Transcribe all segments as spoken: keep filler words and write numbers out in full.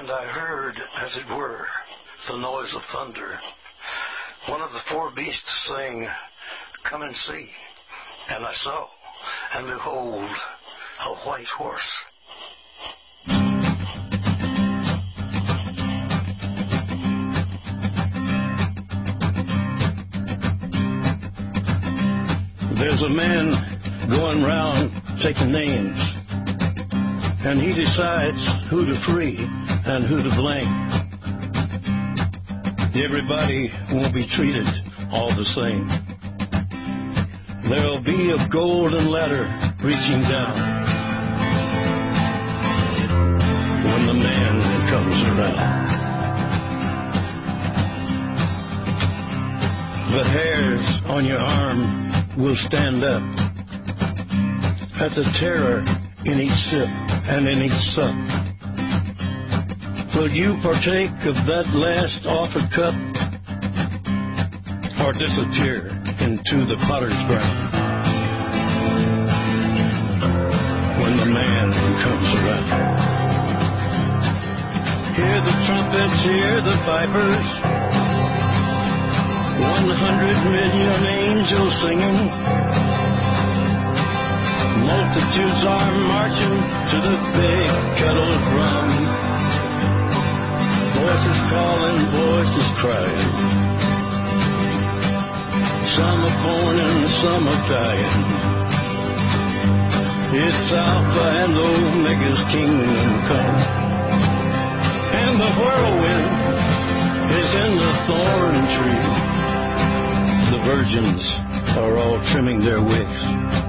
And I heard, as it were, the noise of thunder. One of the four beasts saying, "Come and see." And I saw, and behold, a white horse. There's a man going round taking names, and he decides who to free and who to blame. Everybody won't be treated all the same. There'll be a golden ladder reaching down when the man comes around. The hairs on your arm will stand up at the terror in each sip and in each sup. Will you partake of that last offered cup, or disappear into the potter's ground when the man comes around? Hear the trumpets, hear the pipers, one hundred million angels singing. Multitudes are marching to the big kettle drum. Voices calling, voices crying. Some are born and some are dying. It's Alpha and Omega's kingdom come. And the whirlwind is in the thorn tree. The virgins are all trimming their wicks.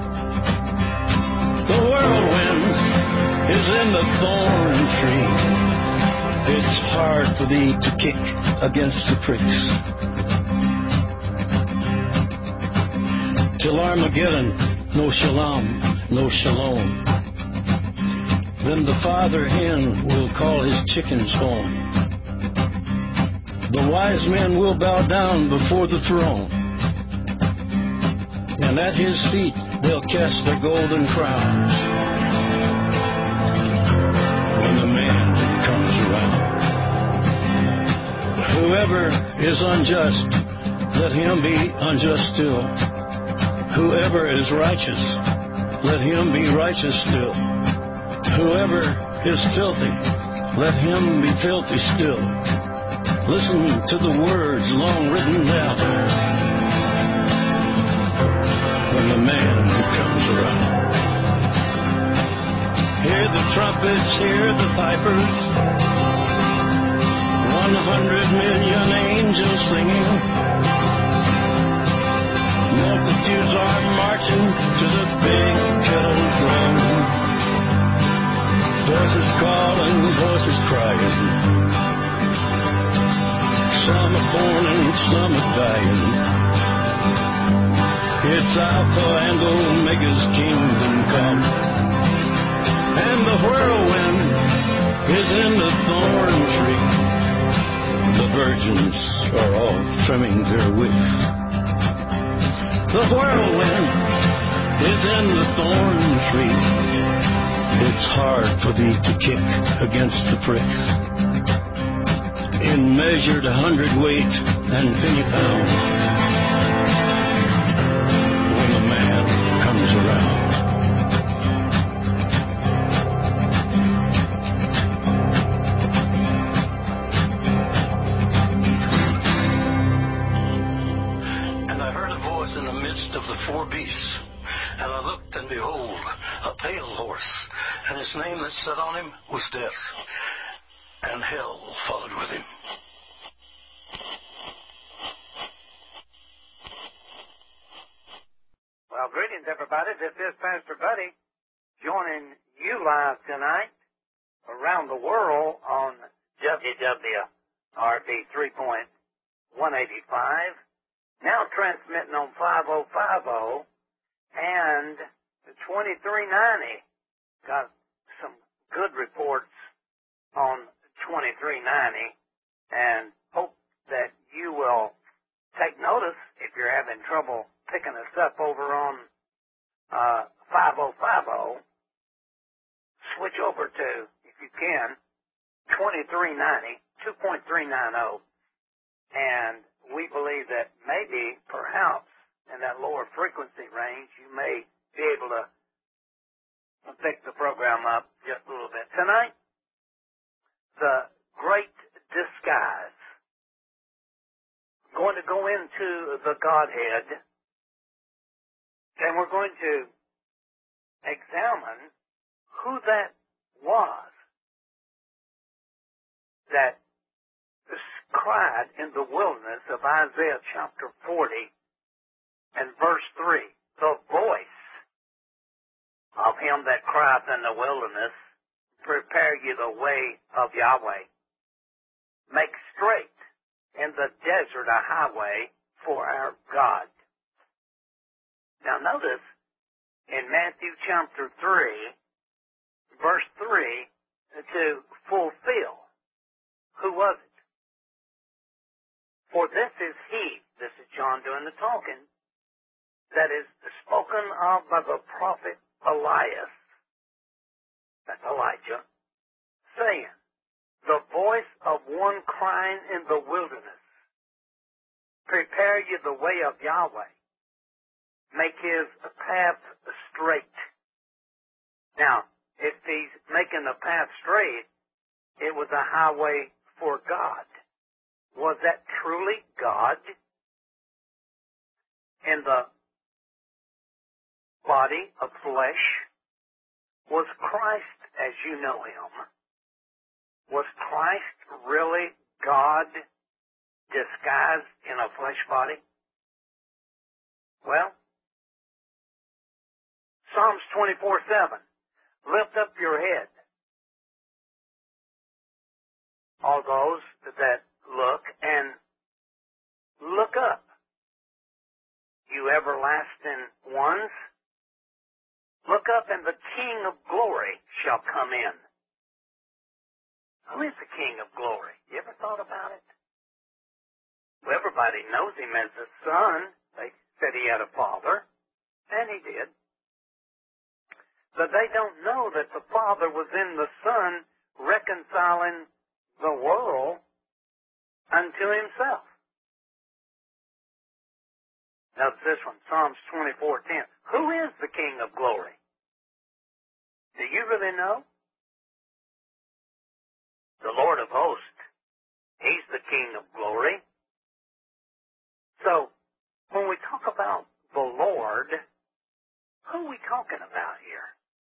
The whirlwind is in the thorn tree. It's hard for thee to kick against the pricks. Till Armageddon, no shalom, no shalom. Then the father hen will call his chickens home. The wise men will bow down before the throne, and at his feet they'll cast their golden crowns when the man comes around. Whoever is unjust, let him be unjust still. Whoever is righteous, let him be righteous still. Whoever is filthy, let him be filthy still. Listen to the words long written down when the man comes around. Hear the trumpets, hear the pipers, one hundred million angels singing. Multitudes are marching to the big kettle drum. Voices calling, voices crying. Some are born and some are dying. It's Alpha and Omega's kingdom come. And the whirlwind is in the thorn tree. The virgins are all trimming their wicks. The whirlwind is in the thorn tree. It's hard for thee to kick against the pricks. In measured hundredweight and penny pound when the man comes around. In the midst of the four beasts, and I looked, and behold, a pale horse, and his name that sat on him was Death, and hell followed with him. Well, greetings, everybody. This is Pastor Buddy, joining you live tonight around the world on W W R D three point one eighty-five. Now transmitting on five oh five oh and the twenty-three ninety. Got some good reports on twenty-three ninety, and hope that you will take notice if you're having trouble picking us up over on uh, five oh five oh. Switch over to, if you can, twenty-three ninety, two point three nine zero, and we believe that maybe, perhaps, in that lower frequency range, you may be able to pick the program up just a little bit. Tonight, the Great Disguise. I'm going to go into the Godhead, and we're going to examine who that was that cried in the wilderness of Isaiah chapter forty and verse three, the voice of him that crieth in the wilderness, prepare ye the way of Yahweh. Make straight in the desert a highway for our God. Now notice in Matthew chapter three, verse three, to fulfill. Who was it? For this is he, this is John doing the talking, that is spoken of by the prophet Elias, that's Elijah, saying, the voice of one crying in the wilderness, prepare ye the way of Yahweh, make his path straight. Now, if he's making the path straight, it was a highway for God. Was that truly God in the body of flesh? Was Christ as you know him? Was Christ really God disguised in a flesh body? Well, Psalms twenty-four seven. Lift up your head, all those that look, and look up, you everlasting ones. Look up, and the King of glory shall come in. Who is the King of glory? You ever thought about it? Well, everybody knows him as the Son. They said he had a father, and he did. But they don't know that the Father was in the Son reconciling the world unto himself. Notice this one, Psalms twenty-four ten. Who is the King of glory? Do you really know? The Lord of hosts. He's the King of glory. So, when we talk about the Lord, who are we talking about here?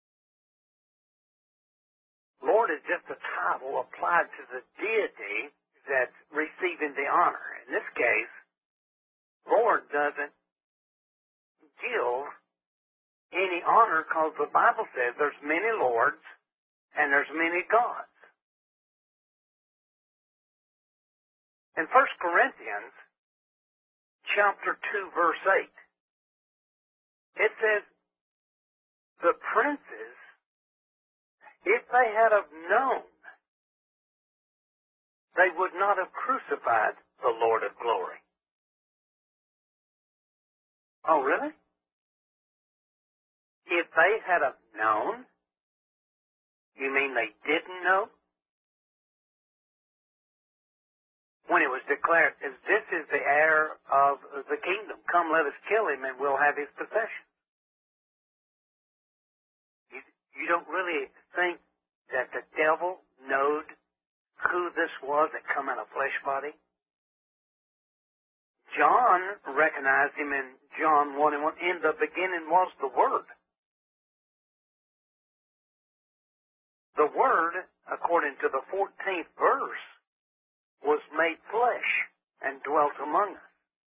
Lord is just a title applied to the deity that's receiving the honor. In this case, Lord doesn't give any honor because the Bible says there's many lords and there's many gods. In First Corinthians chapter two, verse eight, it says, the princes, if they had have known, they would not have crucified the Lord of glory. Oh, really? If they had have known, you mean they didn't know? When it was declared, as this is the heir of the kingdom, come let us kill him and we'll have his possession. You, you don't really think that the devil knowed who this was that come in a flesh body? John recognized him in John one and one. In the beginning was the Word. The Word, according to the fourteenth verse, was made flesh and dwelt among us.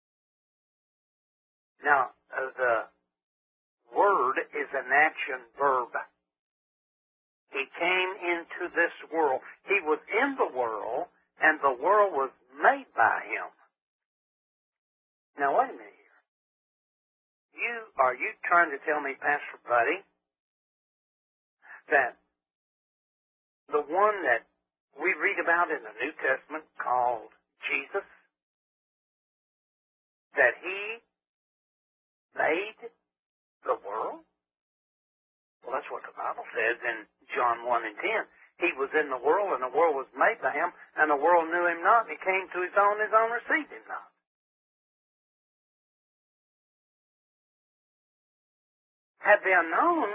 Now, uh, the Word is an action verb. He came into this world. He was in the world, and the world was made by him. Now, wait a minute here. You, are you trying to tell me, Pastor Buddy, that the one that we read about in the New Testament called Jesus, that he made the world? Well, that's what the Bible says in John one and ten. He was in the world, and the world was made by him, and the world knew him not, and he came to his own, his own received him not. Had they known,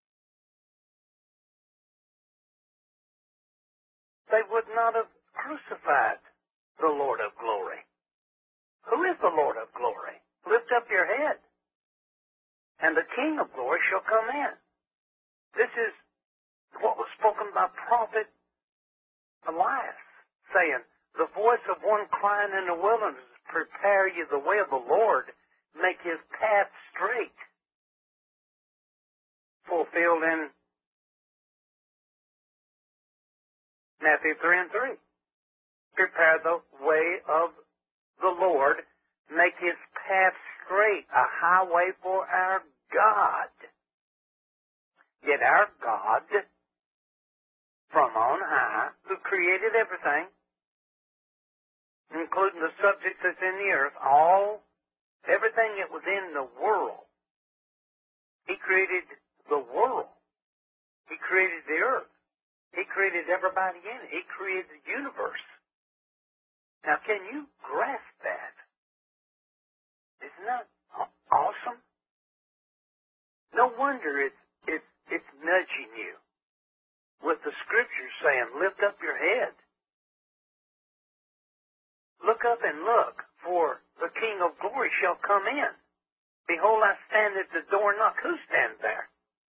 they would not have crucified the Lord of glory. Who is the Lord of glory? Lift up your head, and the King of glory shall come in. This is what was spoken by prophet Elias, saying, the voice of one crying in the wilderness, prepare ye the way of the Lord, make his path straight. Fulfilled in Matthew three and three. Prepare the way of the Lord, make his path straight, a highway for our God. Yet our God, from on high, who created everything, including the subjects that's in the earth, all, everything that was in the world, he created the world. He created the earth. He created everybody in it. He created the universe. Now, can you grasp that? Isn't that awesome? No wonder it's, it's, it's nudging you with the scriptures saying, lift up your head. Look up and look, for the King of glory shall come in. Behold, I stand at the door and knock. Who stands there?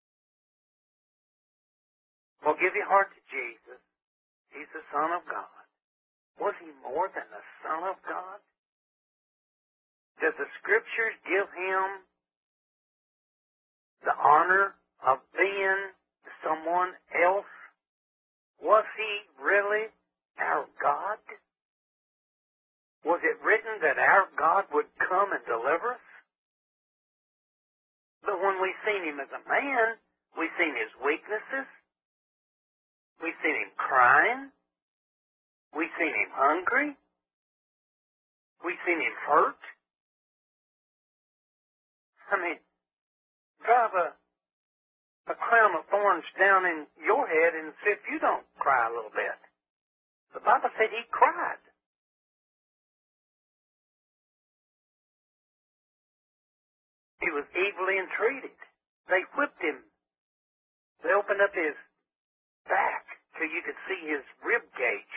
Well, give your heart to Jesus. He's the Son of God. Was he more than the Son of God? Does the Scriptures give him the honor of being someone else? Was he really our God? Was it written that our God would come and deliver us? But when we seen him as a man, we seen his weaknesses. We seen him crying. We seen him hungry. We seen him hurt. I mean, drive a, a crown of thorns down in your head and see if you don't cry a little bit. The Bible said he cried. He was evilly entreated. They whipped him. They opened up his back till you could see his rib gauge.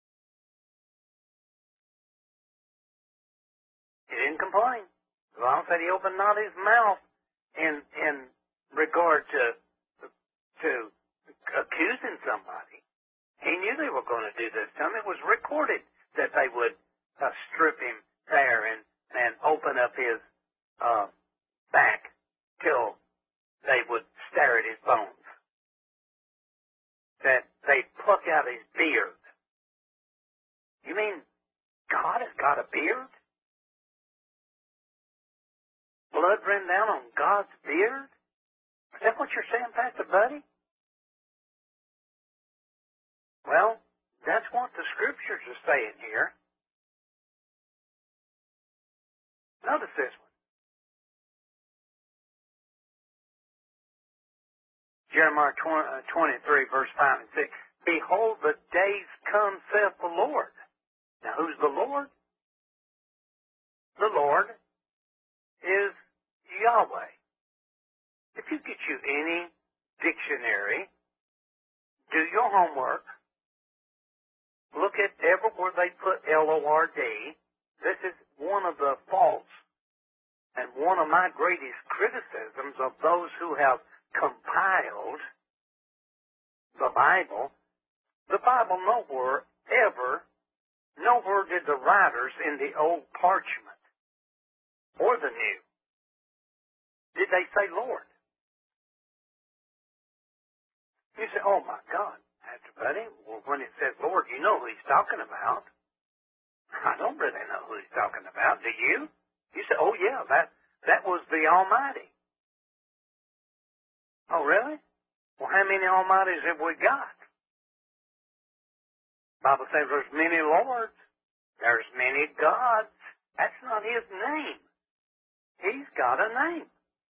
He didn't complain. The Bible said he opened not his mouth in in regard to to accusing somebody. He knew they were going to do this to him. It was recorded that they would uh, strip him there and and open up his uh, back till they would stare at his bones. That they pluck out his beard. You mean God has got a beard? Blood ran down on God's beard? Is that what you're saying, Pastor Buddy? Well, that's what the Scriptures are saying here. Notice this one. Jeremiah twenty-three, verse five and six. Behold, the days come, saith the Lord. Now, who's the Lord? The Lord is Yahweh. If you get you any dictionary, do your homework, look at everywhere they put L O R D. This is one of the faults and one of my greatest criticisms of those who have compiled the Bible. The Bible nowhere ever, nowhere did the writers in the old parchment or the new, did they say Lord? You say, oh my God, Pastor Buddy, well, when it says Lord, you know who he's talking about. I don't really know who he's talking about. Do you? You say, oh yeah, that, that was the Almighty. Oh, really? Well, how many Almighties have we got? The Bible says there's many Lords. There's many gods. That's not his name. He's got a name.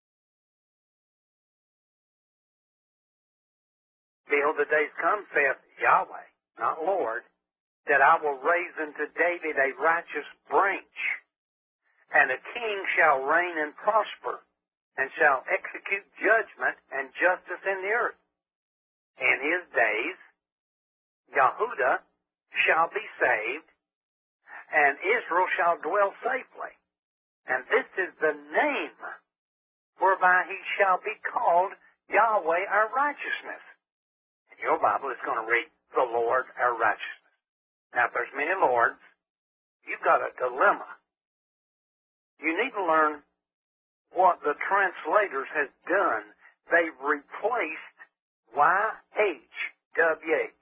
Behold, the days come, saith Yahweh, not Lord, that I will raise unto David a righteous branch, and a king shall reign and prosper, and shall execute judgment and justice in the earth. In his days, Yahudah shall be saved, and Israel shall dwell safely. And this is the name whereby he shall be called Yahweh our righteousness. In your Bible, it's going to read, the Lord our righteousness. Now, if there's many lords, you've got a dilemma. You need to learn what the translators have done. They've replaced Y H W H.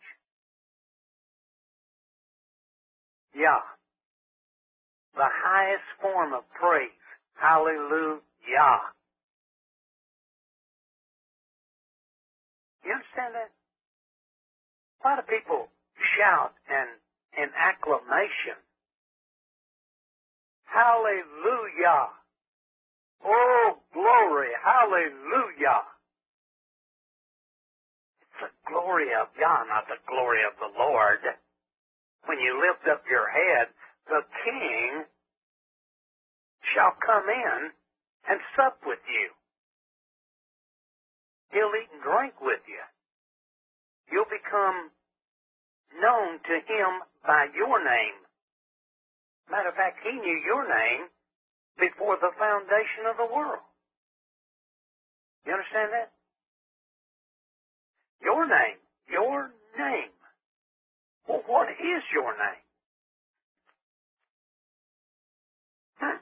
Yah. The highest form of praise. Hallelujah. You understand that? A lot of people shout and in acclamation. Hallelujah. Oh, glory. Hallelujah. It's the glory of Yah, not the glory of the Lord. When you lift up your head, the King shall come in and sup with you. He'll eat and drink with you. You'll become known to him by your name. Matter of fact, he knew your name before the foundation of the world. You understand that? Your name. Your name. Well, what is your name? Hmm.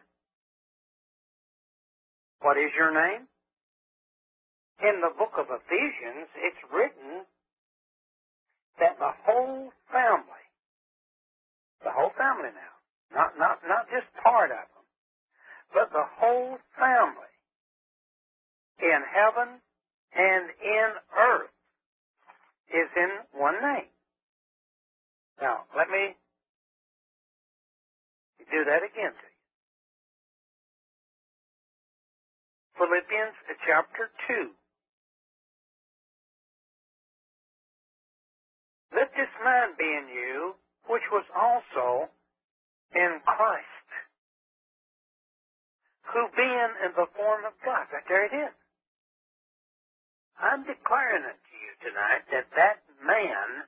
What is your name? In the book of Ephesians, it's written that the whole family, the whole family now, not, not, not just part of them, but the whole family in heaven and in earth is in one name. Now, let me do that again to you. Philippians chapter two. Let this mind be in you, which was also in Christ, who being in the form of God. Right there it is. I'm declaring it to you tonight that that man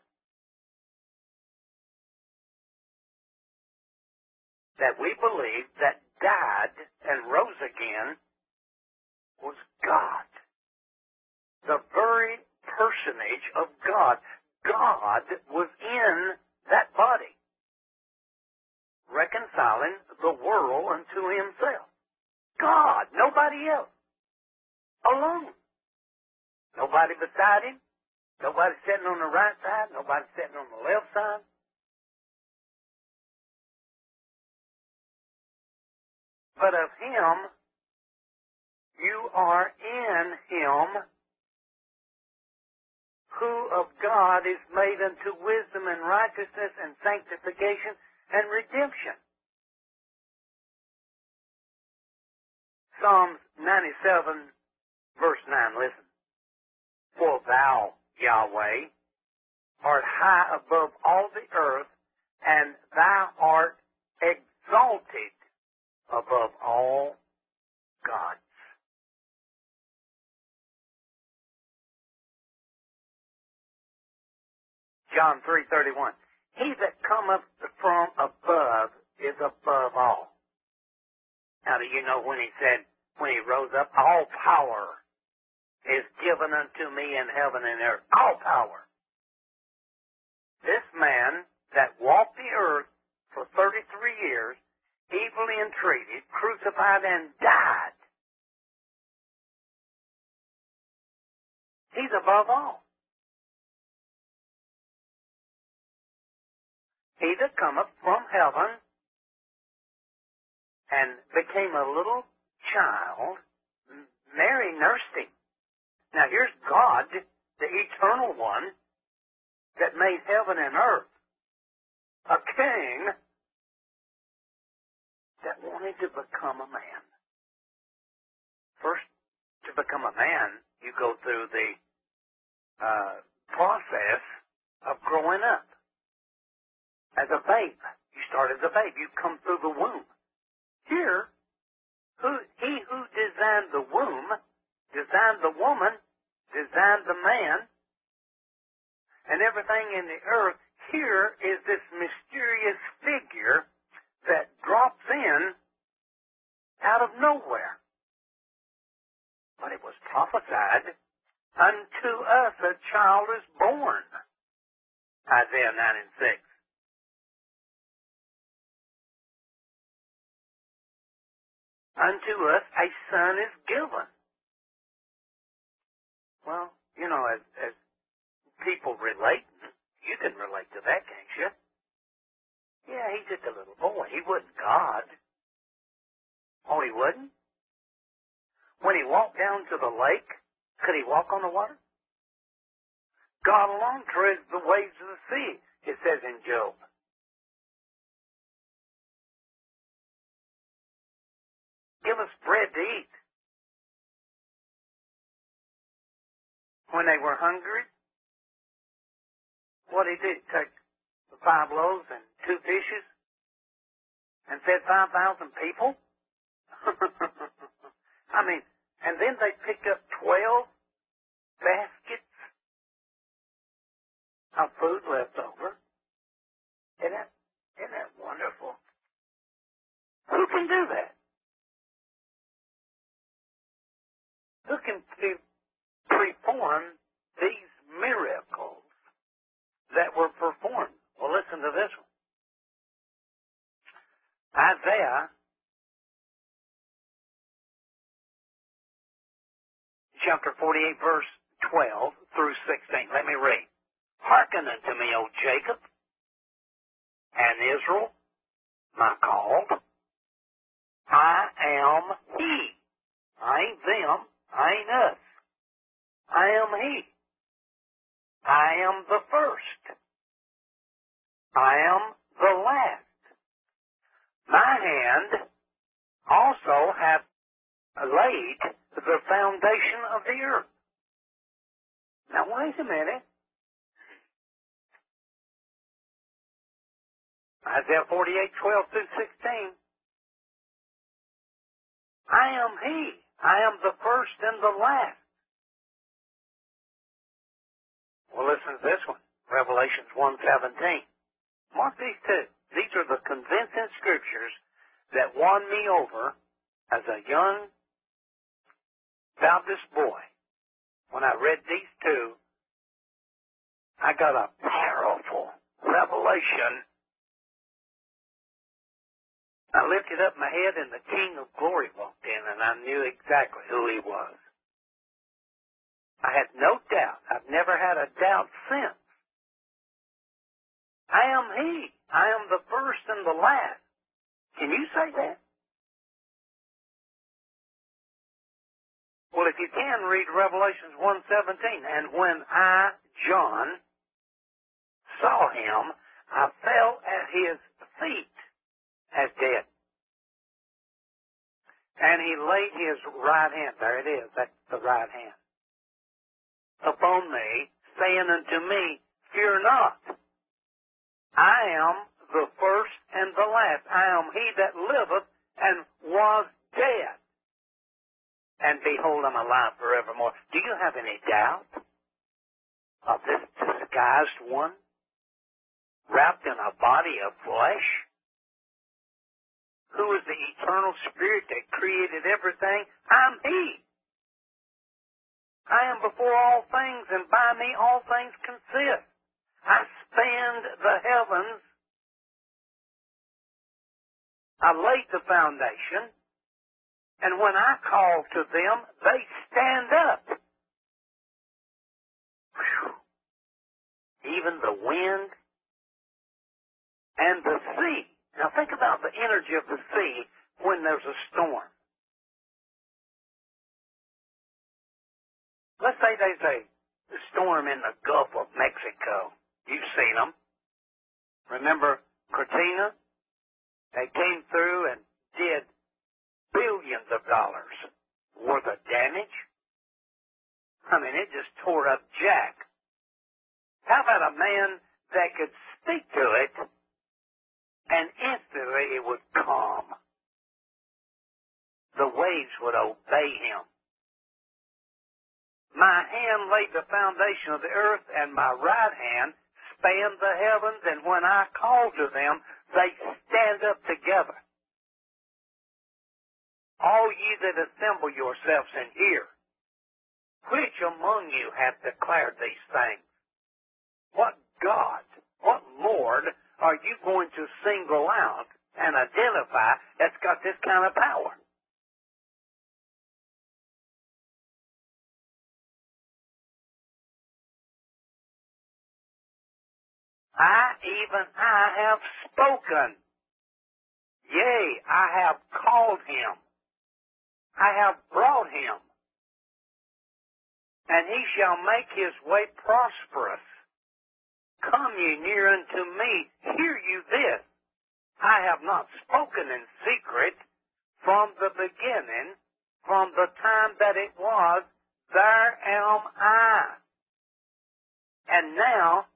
that we believe that died and rose again was God. The very personage of God. God was in that body, reconciling the world unto himself. God, nobody else. Alone. Nobody beside him. Nobody sitting on the right side. Nobody sitting on the left side. But of him, you are in him, who of God is made unto wisdom and righteousness and sanctification and redemption. Psalms ninety-seven, verse nine, listen. For thou, Yahweh, art high above all the earth, and thou art exalted above all gods. John three thirty-one. He that cometh from above is above all. Now, do you know when he said, when he rose up, all power is given unto me in heaven and earth. All power. This man that walked the earth for thirty-three years, evilly entreated, crucified, and died, he's above all. He that cometh from heaven and became a little child, Mary nursed him. Now here's God, the eternal one, that made heaven and earth, a king that wanted to become a man. First, to become a man, you go through the uh, process of growing up. As a babe, you start as a babe. You come through the womb. Here, who, he who designed the womb, designed the woman, designed the man, and everything in the earth, here is this mysterious figure that drops in out of nowhere. But it was prophesied, unto us a child is born. Isaiah nine and six. Unto us a son is given. Well, you know, as, as people relate, you can relate to that, can't you? Yeah, he's just a little boy. He wasn't God. Oh, he wasn't? When he walked down to the lake, could he walk on the water? God alone treads the waves of the sea, it says in Job. Give us bread to eat. When they were hungry, what did he do? Take the five loaves and two fishes and fed five thousand people? I mean, and then they picked up twelve baskets of food left over. Isn't that, isn't that wonderful? Who can do that? Who can perform these miracles that were performed? Well, listen to this one. Isaiah chapter forty-eight, verse twelve through sixteen. Let me read. Hearken unto me, O Jacob, and Israel, my called. I am he. I ain't them. I ain't us. I am he. I am the first. I am the last. My hand also hath laid the foundation of the earth. Now wait a minute. Isaiah forty-eight, twelve through sixteen. I am he. I am the first and the last. Well, listen to this one. Revelations one seventeen. Mark these two. These are the convincing scriptures that won me over as a young Baptist boy. When I read these two, I got a powerful revelation. I lifted up my head and the King of Glory walked in, and I knew exactly who he was. I had no doubt. I've never had a doubt since. I am he. I am the first and the last. Can you say that? Well, if you can, read Revelations one seventeen. And when I, John, saw him, I fell at his feet as dead. And he laid his right hand, there it is, that's the right hand, upon me, saying unto me, fear not. I am the first and the last. I am he that liveth and was dead. And behold, I'm alive forevermore. Do you have any doubt of this disguised one, wrapped in a body of flesh? Who is the eternal spirit that created everything? I'm he. I am before all things, and by me all things consist. I spanned the heavens. I laid the foundation. And when I call to them, they stand up. Whew. Even the wind and the sea. Now think about the energy of the sea when there's a storm. Let's say there's a storm in the Gulf of Mexico. You've seen them. Remember Katrina? They came through and did billions of dollars worth of damage. I mean, it just tore up Jack. How about a man that could speak to it and instantly it would calm? The waves would obey him. My hand laid the foundation of the earth, and my right hand spanned the heavens, and when I call to them, they stand up together. All ye that assemble yourselves and hear, which among you hath declared these things? What God, what Lord are you going to single out and identify that's got this kind of power? I, even I, have spoken. Yea, I have called him. I have brought him. And he shall make his way prosperous. Come ye near unto me, hear you this. I have not spoken in secret from the beginning, from the time that it was, there am I. And now,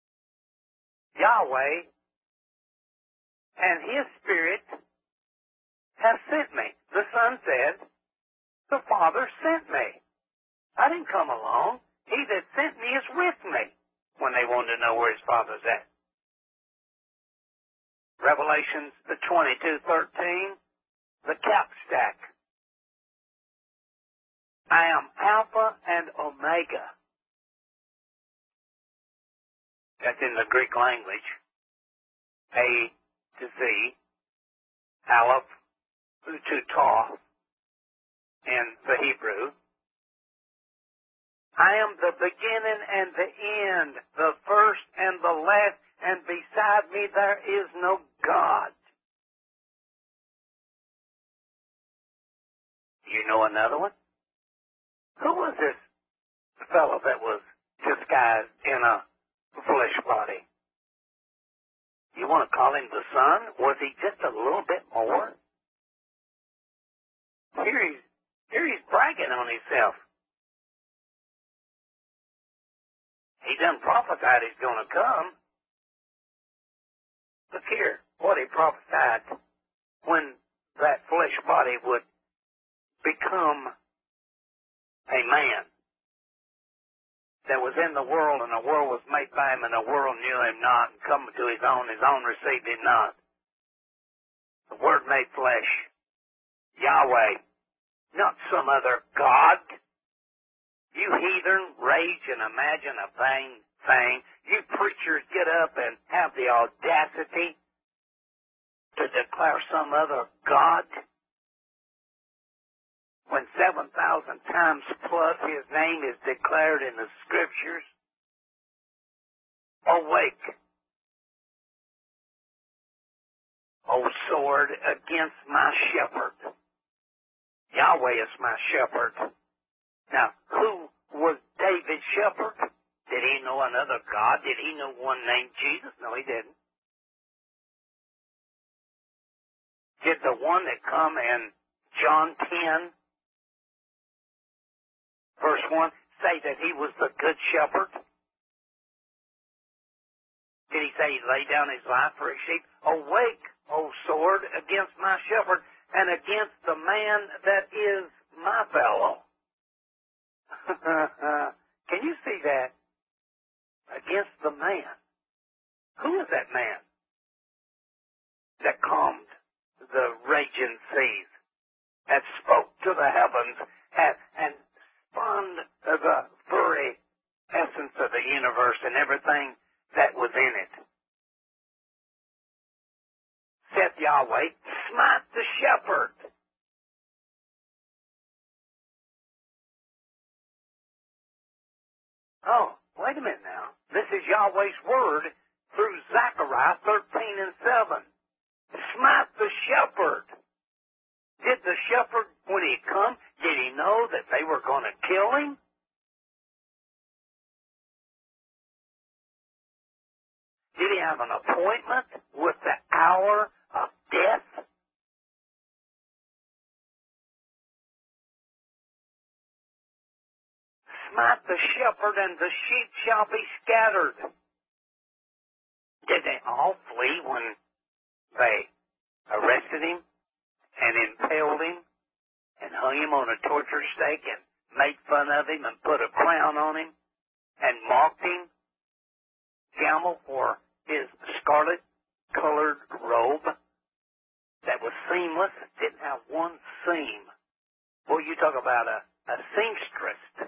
Yahweh and his Spirit have sent me. The Son said, the Father sent me. I didn't come alone. He that sent me is with me, when they wanted to know where his Father's at. Revelations the twenty-two thirteen, the cap stack. I am Alpha and Omega. That's in the Greek language. A to Z, Aleph to Taw, in the Hebrew. I am the beginning and the end, the first and the last, and beside me there is no God. You know another one? Who was this fellow that was disguised in a flesh body? You want to call him the Son? Was he just a little bit more? Here he's, here he's bragging on himself. He done prophesied he's going to come. Look here, what he prophesied when that flesh body would become a man that was in the world, and the world was made by him, and the world knew him not, and come to his own, his own received him not. The Word made flesh. Yahweh, not some other God. You heathen rage and imagine a vain thing. You preachers get up and have the audacity to declare some other God when seven thousand times plus his name is declared in the Scriptures. Awake, O sword, against my shepherd. Yahweh is my shepherd. Now, who was David's shepherd? Did he know another God? Did he know one named Jesus? No, he didn't. Did the one that come in John ten, verse one, say that he was the good shepherd? Did he say he laid down his life for his sheep? Awake, O sword, against my shepherd, and against the man that is my fellow. Can you see that? Against the man. Who is that man that calmed the raging seas, that spoke to the heavens, and, and spun the very essence of the universe and everything that was in it? Saith Yahweh, smite the shepherd. Oh, wait a minute now. This is Yahweh's word through Zechariah thirteen and seven. Smite the shepherd. Did the shepherd, when he come, did he know that they were going to kill him? Did he have an appointment with the hour of death? smite the shepherd, and the sheep shall be scattered. Did they all flee when they arrested him and impaled him and hung him on a torture stake and made fun of him and put a crown on him and mocked him? Gamble for his scarlet-colored robe that was seamless, didn't have one seam. Boy, you talk about a, a seamstress.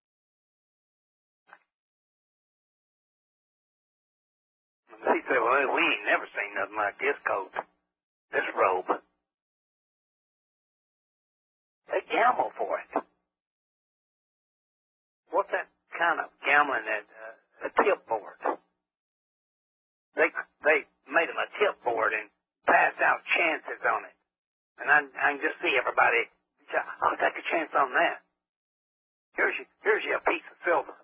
He said, well, we ain't never seen nothing like this coat, this robe. They gamble for it. What's that kind of gambling at uh, a tip board? They they made them a tip board and passed out chances on it. And I, I can just see everybody, I'll take a chance on that. Here's you, here's you a piece of silver.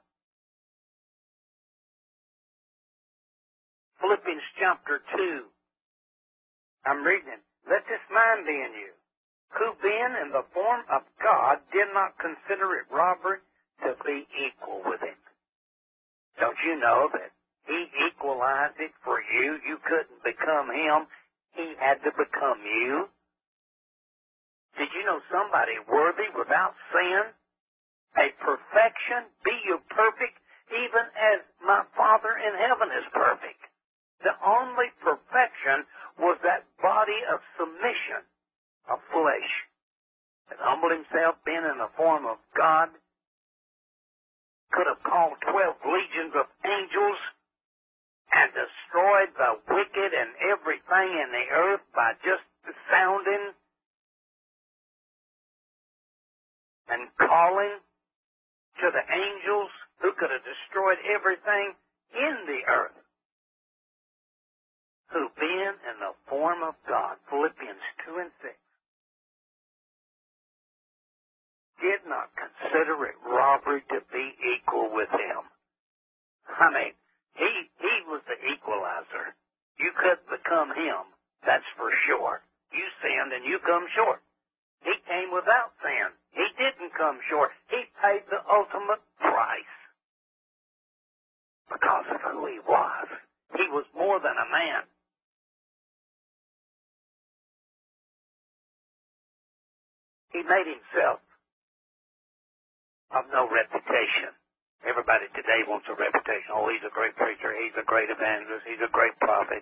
Philippians chapter two. I'm reading it. Let this mind be in you, who being in the form of God did not consider it robbery to be equal with him. Don't you know that he equalized it for you? You couldn't become him. He had to become you. Did you know somebody worthy without sin? A perfection? Be you perfect, even as my Father in heaven is perfect. The only perfection was that body of submission, of flesh, that humbled himself, being in the form of God, could have called twelve legions of angels and destroyed the wicked and everything in the earth by just sounding and calling to the angels who could have destroyed everything in the earth. Who being in the form of God, Philippians two and six, did not consider it robbery to be equal with him. I mean, he he was the equalizer. You couldn't become him, that's for sure. You sinned and you come short. He came without sin. He didn't come short. He paid the ultimate price because of who he was. He was more than a man. He made himself of no reputation. Everybody today wants a reputation. Oh, he's a great preacher. He's a great evangelist. He's a great prophet.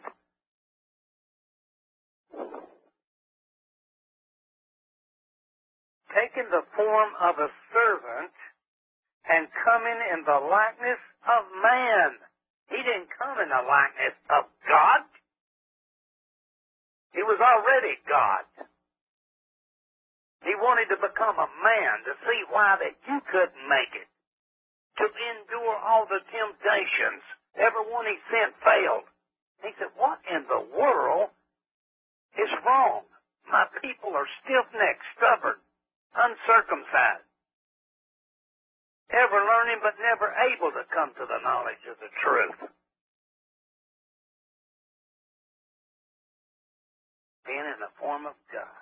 Taking the form of a servant and coming in the likeness of man. He didn't come in the likeness of God. He was already God. He wanted to become a man to see why that you couldn't make it. To endure all the temptations. Every one he sent failed. He said, what in the world is wrong? My people are stiff-necked, stubborn, uncircumcised. Ever learning but never able to come to the knowledge of the truth. Being in the form of God.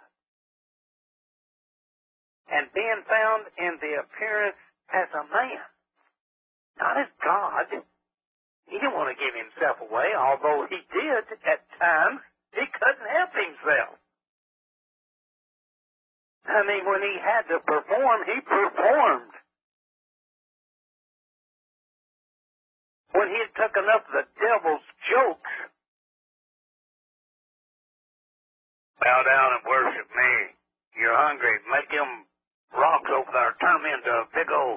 And being found in the appearance as a man, not as God. He didn't want to give himself away, although he did at times. He couldn't help himself. I mean, when he had to perform, he performed. When he had taken up the devil's jokes, bow down and worship me. You're hungry. Make him rocks over there, turn them into a big old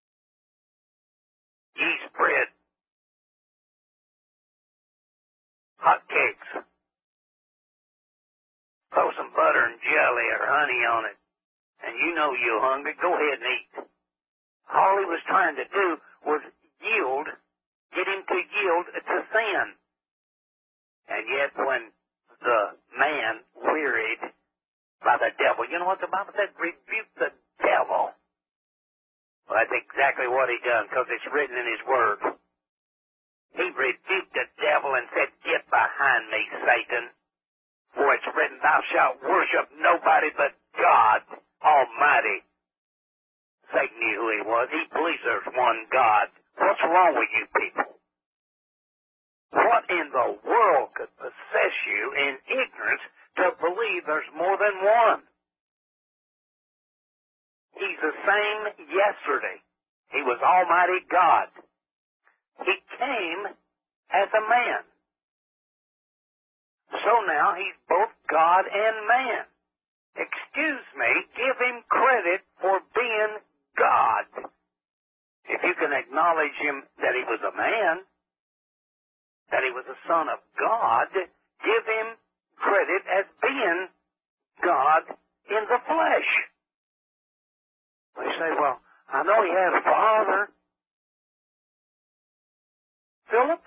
yeast bread, hot cakes, throw some butter and jelly or honey on it, and you know you're hungry, go ahead and eat. All he was trying to do was yield, get him to yield to sin. And yet when the man wearied by the devil, you know what the Bible said? Rebuke the devil. Well, that's exactly what he done, because it's written in his word. He rebuked the devil and said, get behind me, Satan. For it's written, thou shalt worship nobody but God Almighty. Satan knew who he was. He believes there's one God. What's wrong with you people? What in the world could possess you in ignorance to believe there's more than one? He's the same yesterday. He was Almighty God. He came as a man. So now he's both God and man. Excuse me, give him credit for being God. If you can acknowledge him that he was a man, that he was the Son of God, give him credit as being God in the flesh. They say, well, I know he had a father. Philip?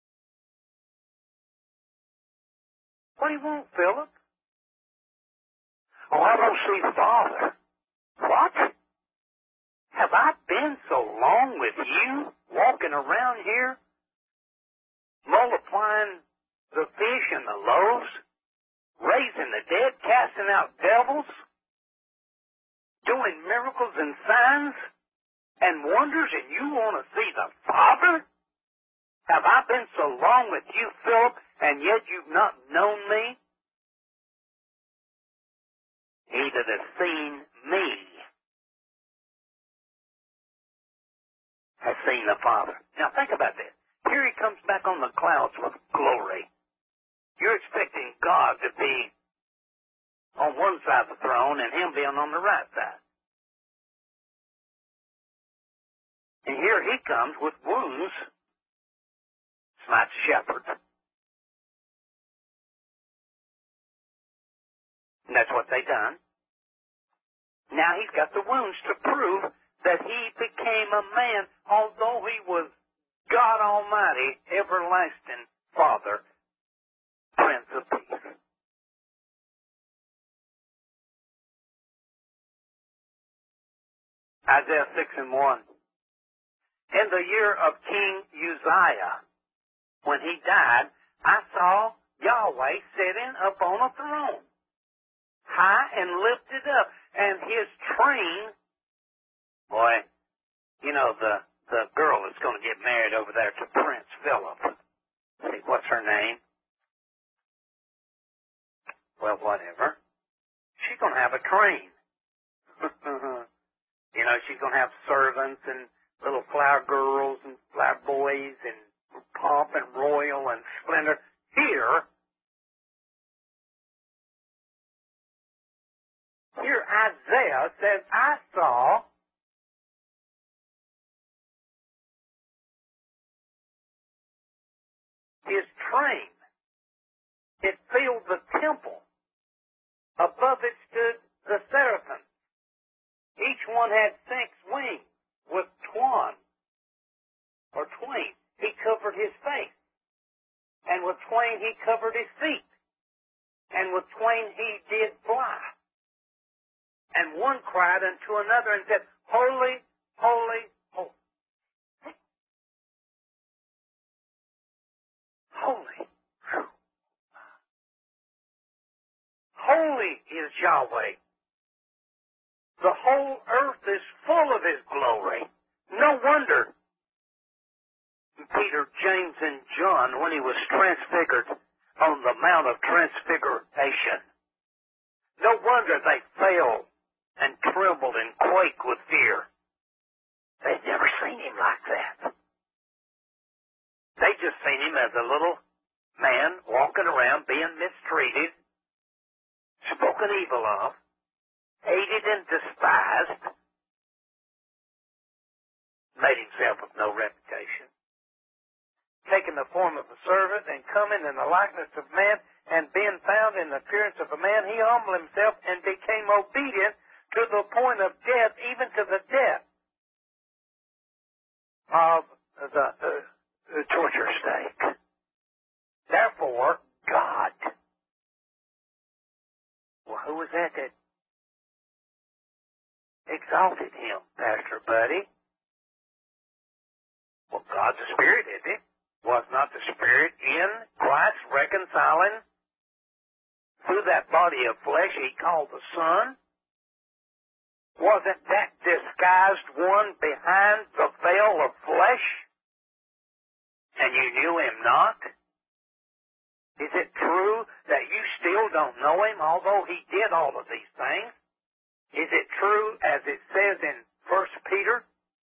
What do you want, Philip? Oh, I don't see the Father. What? Have I been so long with you, walking around here, multiplying the fish and the loaves, raising the dead, casting out devils, doing miracles and signs and wonders, and you want to see the Father? Have I been so long with you, Philip, and yet you've not known me? He that has seen me has seen the Father. Now think about this. Here he comes back on the clouds with glory. You're expecting God to be on one side of the throne and him being on the right side. And here he comes with wounds, smites shepherds. And that's what they done. Now he's got the wounds to prove that he became a man, although he was God Almighty, everlasting Father, Prince of Peace. Isaiah six and one. In the year of King Uzziah, when he died, I saw Yahweh sitting upon a throne, high and lifted up, and his train, boy, you know, the, the girl that's going to get married over there to Prince Philip. See, what's her name? Well, whatever. She's going to have a train. You know, she's going to have servants and little flower girls and flower boys and pomp and royal and splendor. Here, here Isaiah says, I saw his train. It filled the temple. Above it stood the seraphim. Each one had six wings. With twain, or twain, he covered his face. And with twain he covered his feet. And with twain he did fly. And one cried unto another and said, Holy, holy, holy. Holy. Holy is Yahweh. The whole earth is full of his glory. No wonder Peter, James, and John, when he was transfigured on the Mount of Transfiguration, no wonder they fell and trembled and quaked with fear. They'd never seen him like that. They just seen him as a little man walking around being mistreated, spoken evil of, hated and despised, made himself with no reputation, taking the form of a servant and coming in the likeness of man, and being found in the appearance of a man, he humbled himself and became obedient to the point of death, even to the death of the, uh, the torture stake. Therefore, God. Well, who was that that exalted him, Pastor Buddy? Well, God's the Spirit, isn't it? Was not the Spirit in Christ reconciling through that body of flesh he called the Son? Wasn't that disguised one behind the veil of flesh? And you knew him not? Is it true that you still don't know him, although he did all of these things? Is it true, as it says in First Peter?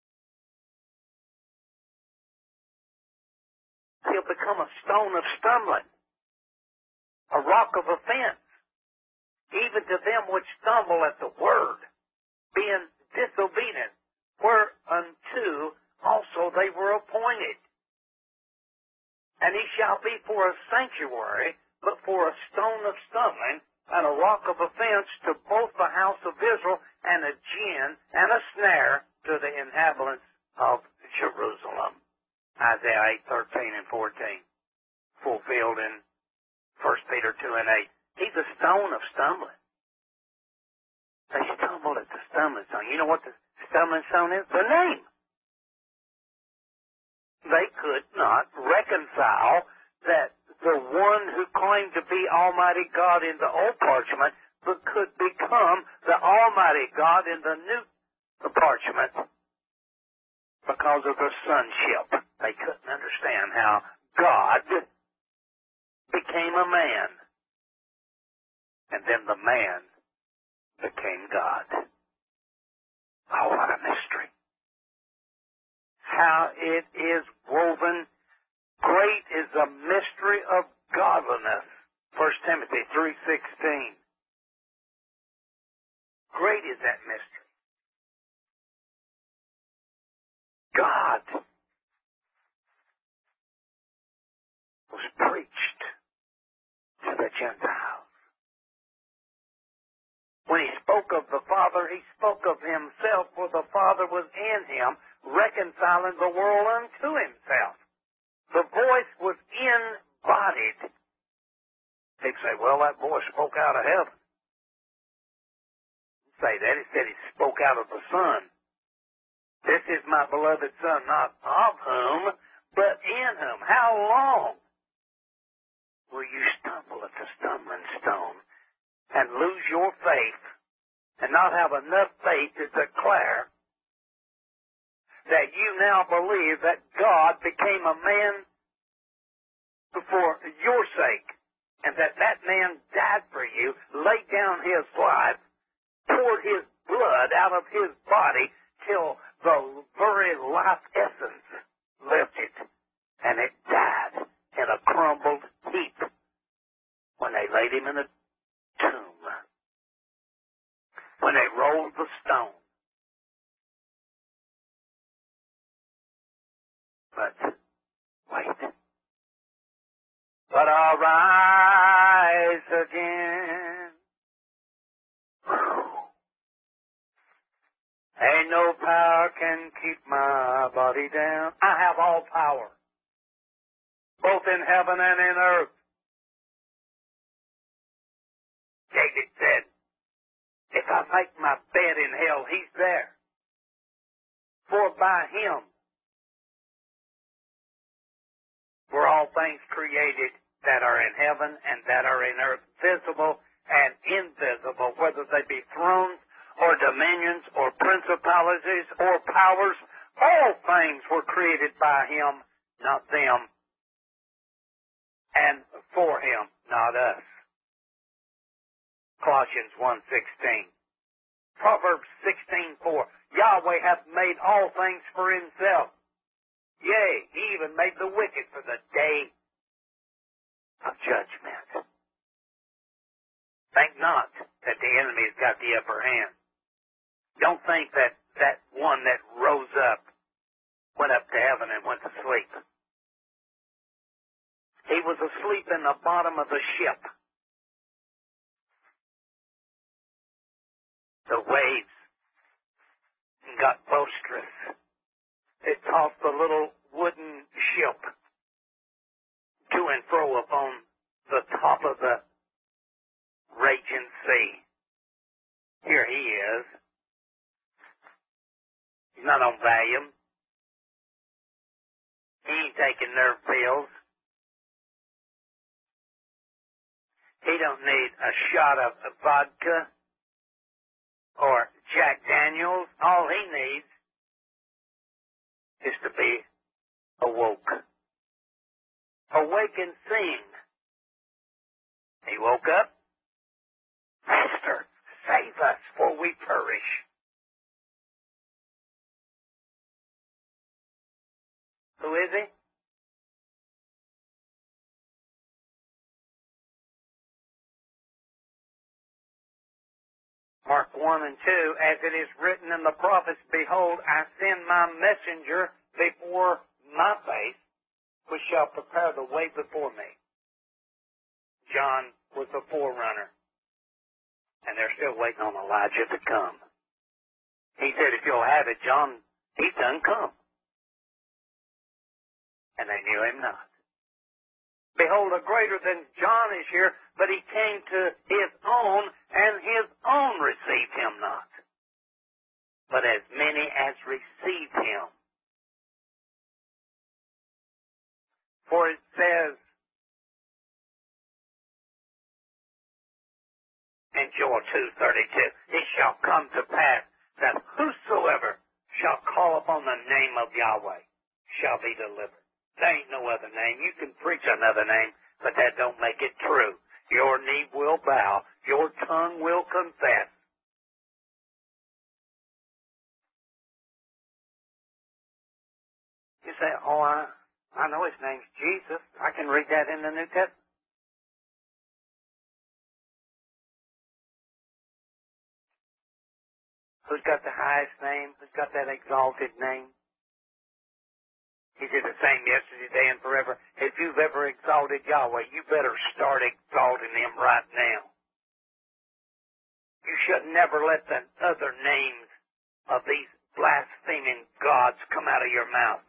He'll become a stone of stumbling, a rock of offense, even to them which stumble at the word, being disobedient, whereunto also they were appointed. And he shall be for a sanctuary, but for a stone of stumbling, and a rock of offense to both the house of Israel, and a gin and a snare to the inhabitants of Jerusalem. Isaiah eight, thirteen and fourteen, fulfilled in First Peter two and eight. He's a stone of stumbling. They stumbled at the stumbling stone. You know what the stumbling stone is? The name. They could not reconcile that the one who claimed to be Almighty God in the old parchment but could become the Almighty God in the new parchment because of the sonship. They couldn't understand how God became a man, and then the man became God. Oh, what a mystery. How it is woven. Great is the mystery of godliness. First Timothy three sixteen. Great is that mystery. God was preached to the Gentiles. When he spoke of the Father, he spoke of himself, for the Father was in him, reconciling the world unto himself. The voice was embodied. They'd say, well, that voice spoke out of heaven. Say that. He said he spoke out of the Son. This is my beloved Son, not of whom, but in whom. How long will you stumble at the stumbling stone and lose your faith and not have enough faith to declare that you now believe that God became a man for your sake, and that that man died for you, laid down his life, poured his blood out of his body till the very life essence left it, and it died in a crumbled heap when they laid him in a tomb, when they rolled the stone. But wait. But I'll rise again. Whew. Ain't no power can keep my body down. I have all power, both in heaven and in earth. David said, if I make my bed in hell, he's there. For by him were all things created that are in heaven and that are in earth, visible and invisible, whether they be thrones or dominions or principalities or powers. All things were created by him, not them, and for him, not us. Colossians one sixteen. Proverbs sixteen four. Yahweh hath made all things for himself. Yea, he even made the wicked for the day of judgment. Think not that the enemy's got the upper hand. Don't think that that one that rose up went up to heaven and went to sleep. He was asleep in the bottom of the ship. The waves got boisterous. It tossed the little wooden ship to and fro upon the top of the raging sea. Here he is. He's not on Valium. He ain't taking nerve pills. He don't need a shot of vodka or Jack Daniels. All he needs is to be awoke. Awake and sing. He woke up. Master, save us, for we perish. Who is he? Mark one and two, as it is written in the prophets, behold, I send my messenger before my face, which shall prepare the way before me. John was the forerunner, and they're still waiting on Elijah to come. He said, if you'll have it, John, he's done come. And they knew him not. Behold, a greater than John is here, but he came to his own, and his own received him not. But as many as received him. For it says in Joel two thirty-two, it shall come to pass that whosoever shall call upon the name of Yahweh shall be delivered. There ain't no other name. You can preach another name, but that don't make it true. Your knee will bow. Your tongue will confess. You say, oh, I, I know his name's Jesus. I can read that in the New Testament. Who's got the highest name? Who's got that exalted name? He did the same yesterday, today, and forever. If you've ever exalted Yahweh, you better start exalting him right now. You should never let the other names of these blaspheming gods come out of your mouth.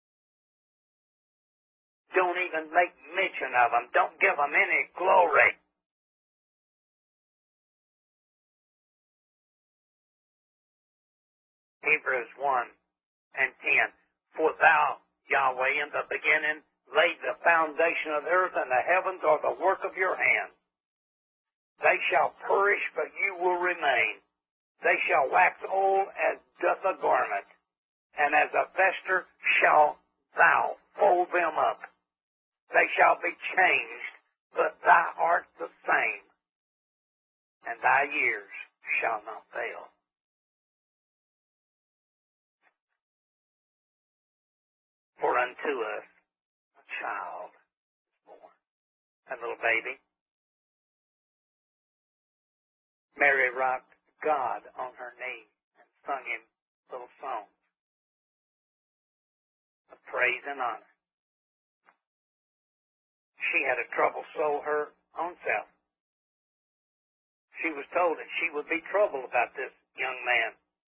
Don't even make mention of them. Don't give them any glory. Hebrews one and ten. For thou, Yahweh, in the beginning laid the foundation of the earth, and the heavens are the work of your hands. They shall perish, but you will remain. They shall wax old as doth a garment, and as a vesture shall thou fold them up. They shall be changed, but thou art the same, and thy years shall not fail. For unto us a child is born, a little baby. Mary rocked God on her knee and sung him little songs of praise and honor. She had a troubled soul her own self. She was told that she would be troubled about this young man.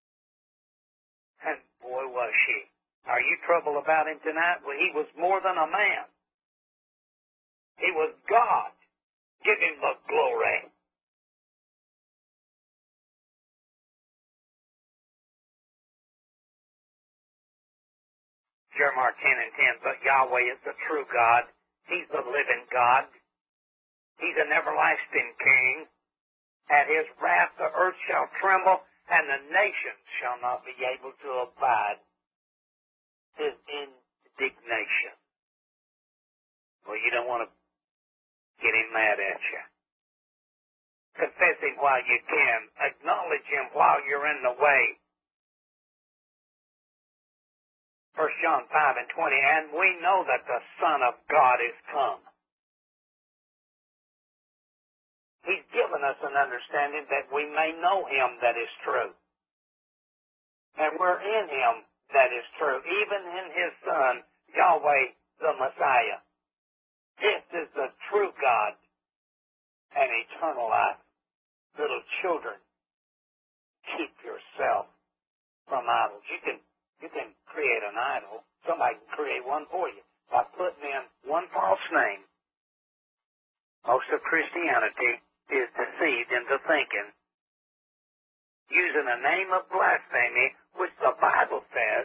And boy, was she. Are you troubled about him tonight? Well, he was more than a man. He was God. Give him the glory. Jeremiah ten and ten, but Yahweh is the true God. He's the living God. He's an everlasting King. At his wrath the earth shall tremble, and the nations shall not be able to abide his indignation. Well, you don't want to get him mad at you. Confess him while you can. Acknowledge him while you're in the way. First John five and twenty, and we know that the Son of God is come. He's given us an understanding that we may know him that is true. And we're in him that is true, even in his Son, Yahweh the Messiah. This is the true God and eternal life. Little children, keep yourself from idols. You can, you can create an idol. Somebody can create one for you by putting in one false name. Most of Christianity is deceived into thinking using a name of blasphemy, which the Bible says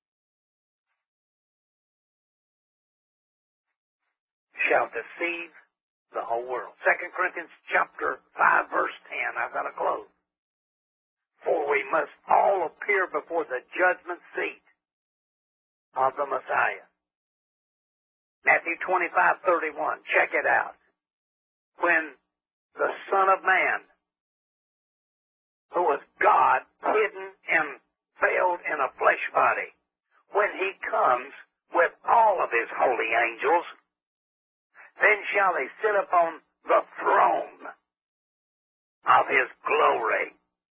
shall deceive the whole world. Second Corinthians chapter five, verse ten. I've got to close. For For we must all appear before the judgment seat of the Messiah. Matthew twenty-five thirty-one. Check it out. When the Son of Man, who was God, hidden and veiled in a flesh body, when he comes with all of his holy angels, then shall he sit upon the throne of his glory.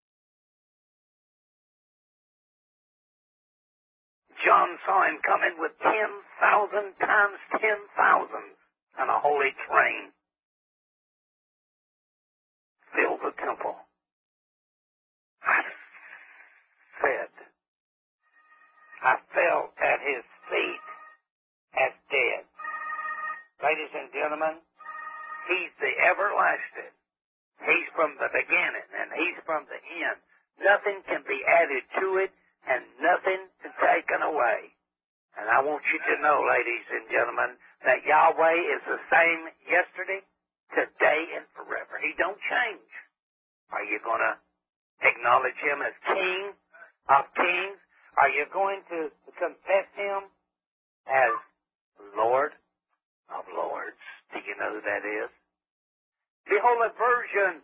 John saw him coming with ten thousand times ten thousand and a holy train filled the temple. I said, I fell at his feet as dead. Ladies and gentlemen, he's the everlasting. He's from the beginning and he's from the end. Nothing can be added to it and nothing taken away. And I want you to know, ladies and gentlemen, that Yahweh is the same yesterday, today, and forever. He don't change. Are you going to acknowledge him as King of Kings? Are you going to confess him as Lord of Lords? Do you know who that is? Behold, a virgin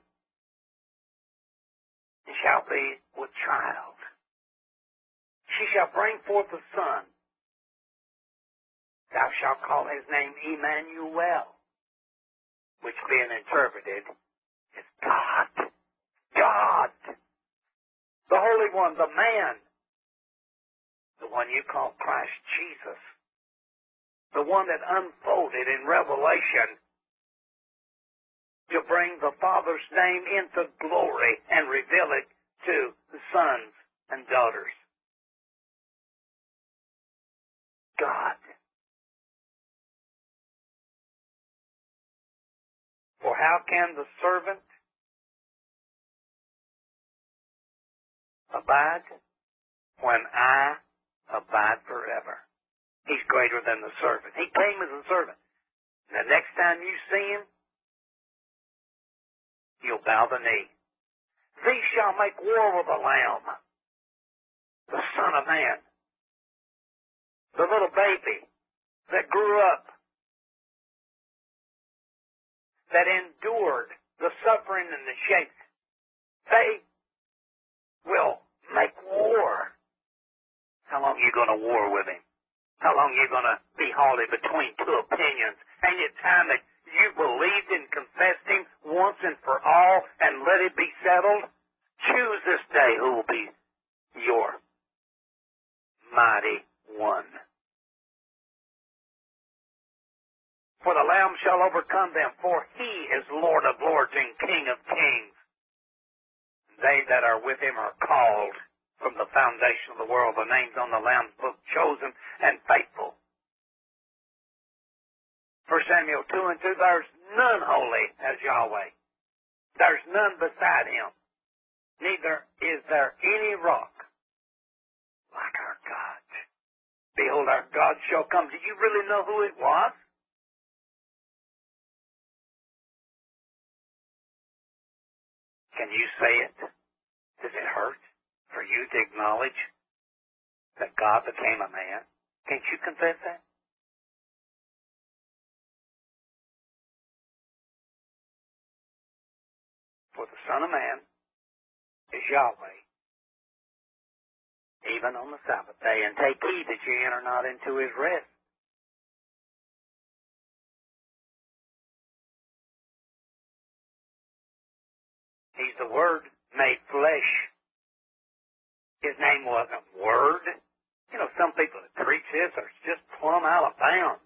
shall be with child. She shall bring forth a son. Thou shalt call his name Emmanuel, which being interpreted is God. God. The Holy One, the man. The one you call Christ Jesus. The one that unfolded in Revelation to bring the Father's name into glory and reveal it to the sons and daughters. God. For how can the servant abide when I abide forever? He's greater than the servant. He came as a servant. And the next time you see him, you'll bow the knee. These shall make war with the Lamb, the Son of Man, the little baby that grew up, that endured the suffering and the shame. They will make war. How long are you going to war with him? How long are you going to be halted between two opinions? Ain't it time that you believed and confessed him once and for all and let it be settled? Choose this day who will be your mighty one. For the Lamb shall overcome them, for he is Lord of lords and King of kings. They that are with him are called from the foundation of the world, the names on the Lamb's book, chosen and faithful. First Samuel two and two, there's none holy as Yahweh. There's none beside him. Neither is there any rock like our God. Behold, our God shall come. Do you really know who it was? Can you say it? Does it hurt for you to acknowledge that God became a man? Can't you confess that? For the Son of Man is Yahweh, even on the Sabbath day, and take heed that you enter not into his rest. He's the Word made flesh. His name wasn't Word. You know, some people that preach this are just plumb out of bounds.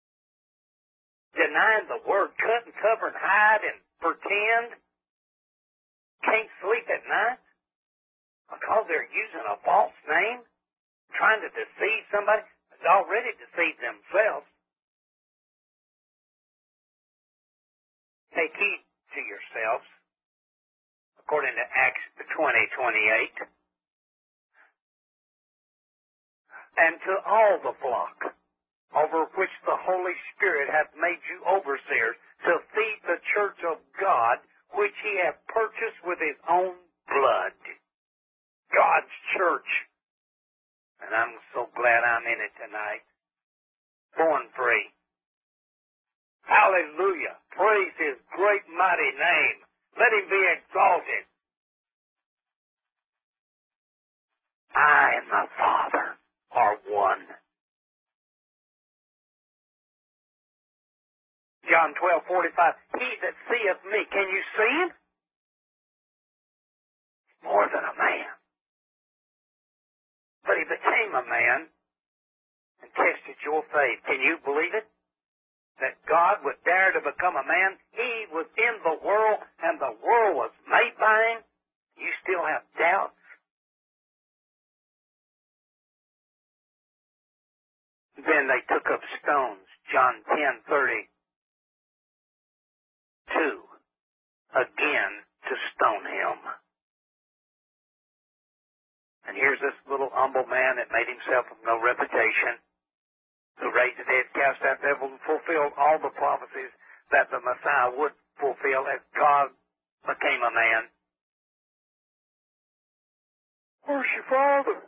Denying the Word, cut and cover and hide and pretend. Can't sleep at night because they're using a false name, trying to deceive somebody that's already deceived themselves. Take heed to yourselves, according to Acts twenty twenty-eight, and to all the flock over which the Holy Spirit hath made you overseers, to feed the church of God, which he hath purchased with his own blood. church. And I'm so glad I'm in it tonight. Born free. Hallelujah. Praise His great mighty name. Let Him be exalted. I and my Father are one. John twelve forty-five. He that seeth me, can you see Him? More than a man. But He became a man and tested your faith. Can you believe it? That God would dare to become a man. He was in the world, and the world was made by Him. You still have doubts? Then they took up stones. John ten thirty-two. Again to stone Him. And here's this little humble man that made himself of no reputation, who raised the dead, cast out devils, and fulfilled all the prophecies that the Messiah would fulfill as God became a man. Where's your Father?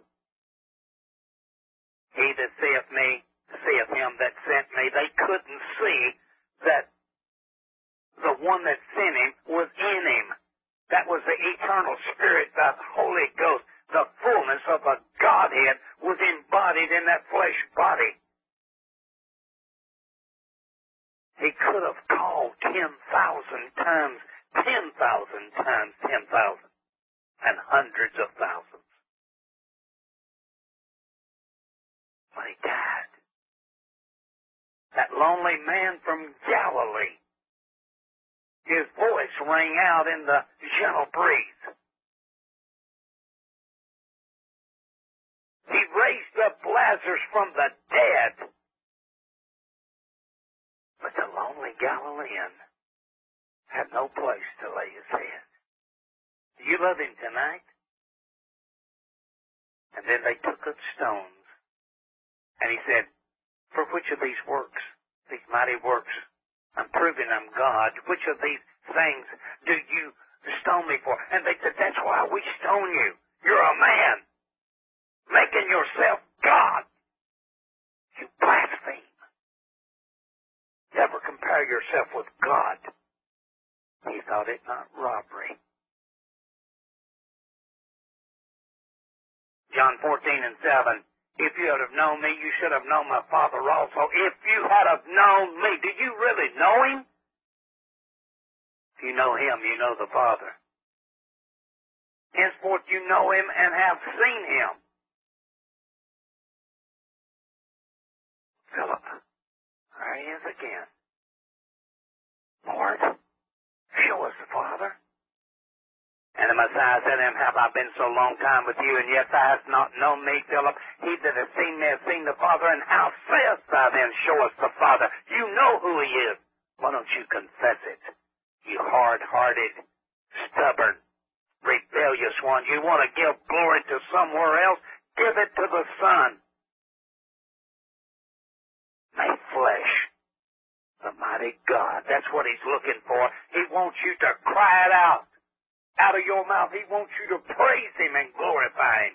He that saith me, saith Him that sent me. They couldn't see that the one that sent Him was in Him. That was the eternal Spirit, the Holy Ghost. The fullness of the Godhead was embodied in that flesh body. He could have called ten thousand times, ten thousand times ten thousand, and hundreds of thousands. But He died. That lonely man from Galilee, his voice rang out in the gentle breeze. He raised up Lazarus from the dead. But the lonely Galilean had no place to lay his head. Do you love Him tonight? And then they took up stones. And He said, for which of these works, these mighty works, I'm proving I'm God, which of these things do you stone me for? And they said, that's why we stone you. You're a man, making yourself God. You blaspheme. Never compare yourself with God. He thought it not robbery. John fourteen and seven. If you had have known me, you should have known my Father also. If you had have known me, do you really know Him? If you know Him, you know the Father. Henceforth you know Him and have seen Him. Philip, there he is again. Lord, show us the Father. And the Messiah said to him, have I been so long time with you, and yet thou hast not known me, Philip? He that has seen me has seen the Father, and how sayest thou then, show us the Father? You know who He is. Why don't you confess it? You hard-hearted, stubborn, rebellious one. You want to give glory to somewhere else? Give it to the Son. Made flesh. The mighty God. That's what He's looking for. He wants you to cry it out. Out of your mouth. He wants you to praise Him and glorify Him.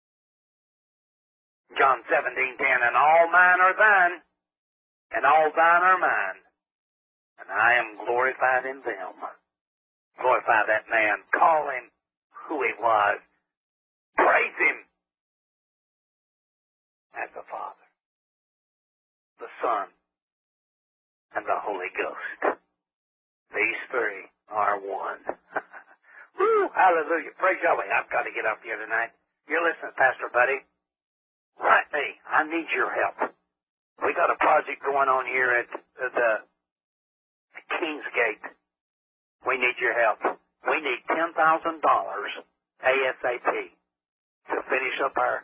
John seventeen ten, and all mine are thine, and all thine are mine, and I am glorified in them. Glorify that man. Call him who he was. Praise Him as the Father, the Son, and the Holy Ghost. These three are one. Woo, hallelujah. Praise Yahweh. I've got to get up here tonight. You're listening, Pastor Buddy. Write me. I need your help. We got a project going on here at the Kingsgate. We need your help. We need ten thousand dollars ASAP to finish up our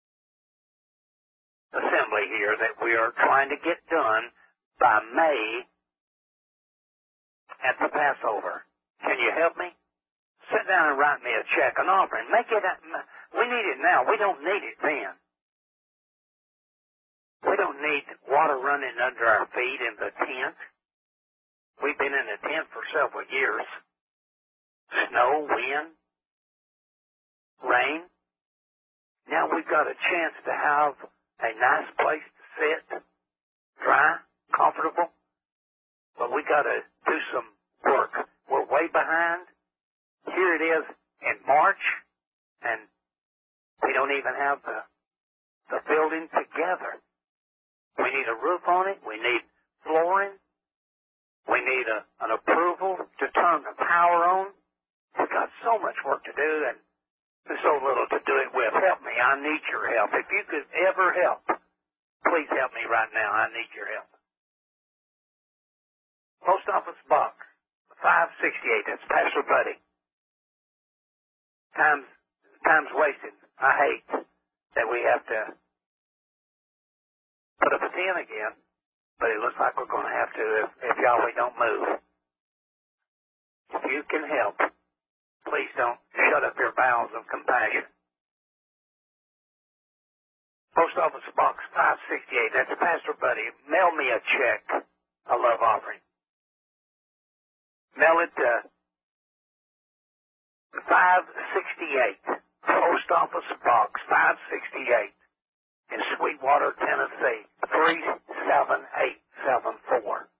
assembly here that we are trying to get done by May at the Passover. Can you help me? Sit down and write me a check, an offering. Make it. We need it now. We don't need it then. We don't need water running under our feet in the tent. We've been in the tent for several years. Snow, wind, rain. got a chance to have a nice place to sit, dry, comfortable, but we got to do some work. We're way behind. Here it is in March, and we don't even have the, the building together. We need a roof on it. We need flooring. We need a, an approval to turn the power on. We've got so much work to do, and there's so little to do it with. Help me. I need your help. If you could ever help, please help me right now. I need your help. Post Office Box five sixty-eight. That's Pastor Buddy. Time's, time's wasted. I hate that we have to put up a ten again, but it looks like we're going to have to if, if Yahweh don't move. If you can help, please don't shut up your bowels of compassion. Post Office Box five sixty-eight. That's Pastor Buddy. Mail me a check, a love offering. Mail it to five sixty-eight. Post Office Box five sixty-eight in Sweetwater, Tennessee, three seven eight seven four.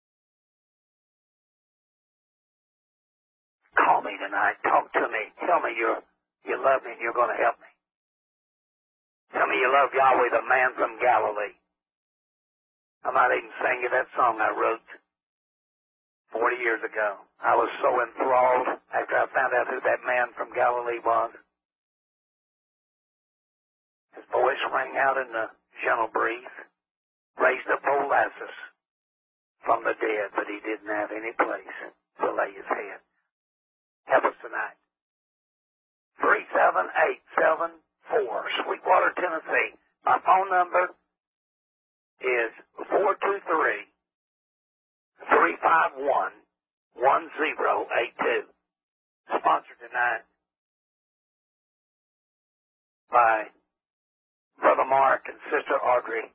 Call me tonight. Talk to me. Tell me you you love me and you're going to help me. Tell me you love Yahweh, the man from Galilee. I might even sing you that song I wrote forty years ago. I was so enthralled after I found out who that man from Galilee was. His voice rang out in the gentle breeze, raised up old Lazarus from the dead, but he didn't have any place to lay his head. Help us tonight. three seven eight seven four, Sweetwater, Tennessee. My phone number is four two three, three five one, one zero eight two. Sponsored tonight by Brother Mark and Sister Audrey,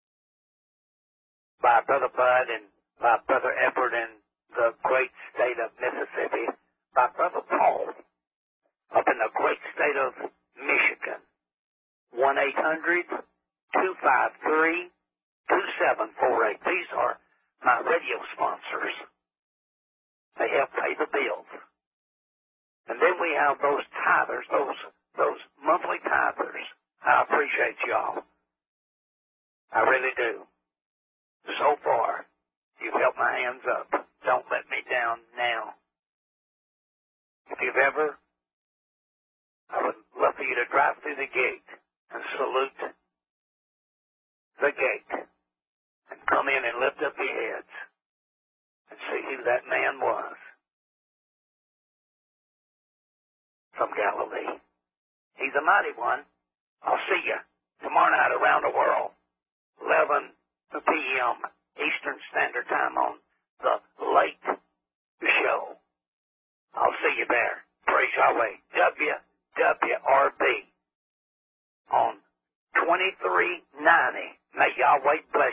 by Brother Bud and by Brother Edward in the great state of Mississippi, by Brother Paul up in the great state of Michigan. one eight hundred, two five three, two seven four eight. These are my radio sponsors. They help pay the bills. And then we have those tithers, those those monthly tithers. I appreciate y'all. I really do. So far, you've helped my hands up. Don't let me down now. If you've ever, I would love for you to drive through the gate and salute the gate and come in and lift up your heads and see who that man was from Galilee. He's a mighty one. I'll see you tomorrow night around the world, eleven p.m. Eastern Standard Time on the Late Show. I'll see you there. Praise Yahweh. W W R B on twenty-three ninety. May Yahweh bless